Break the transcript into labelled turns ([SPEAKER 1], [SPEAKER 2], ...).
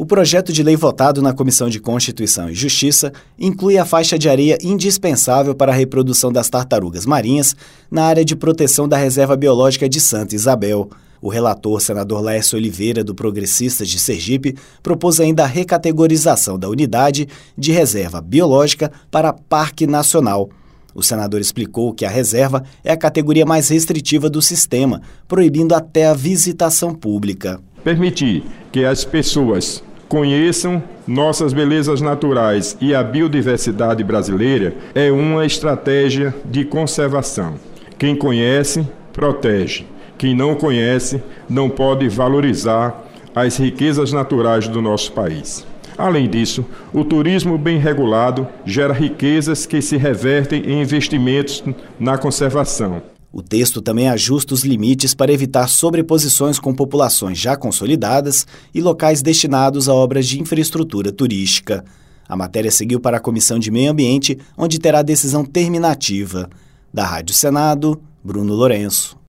[SPEAKER 1] O projeto de lei votado na Comissão de Constituição e Justiça inclui a faixa de areia indispensável para a reprodução das tartarugas marinhas na área de proteção da Reserva Biológica de Santa Isabel. O relator, senador Laércio Oliveira, do Progressistas de Sergipe, propôs ainda a recategorização da unidade de reserva biológica para Parque Nacional. O senador explicou que a reserva é a categoria mais restritiva do sistema, proibindo até a visitação pública.
[SPEAKER 2] Permitir que as pessoas conheçam nossas belezas naturais e a biodiversidade brasileira é uma estratégia de conservação. Quem conhece, protege. Quem não conhece, não pode valorizar as riquezas naturais do nosso país. Além disso, o turismo bem regulado gera riquezas que se revertem em investimentos na conservação.
[SPEAKER 1] O texto também ajusta os limites para evitar sobreposições com populações já consolidadas e locais destinados a obras de infraestrutura turística. A matéria seguiu para a Comissão de Meio Ambiente, onde terá decisão terminativa. Da Rádio Senado, Bruno Lourenço.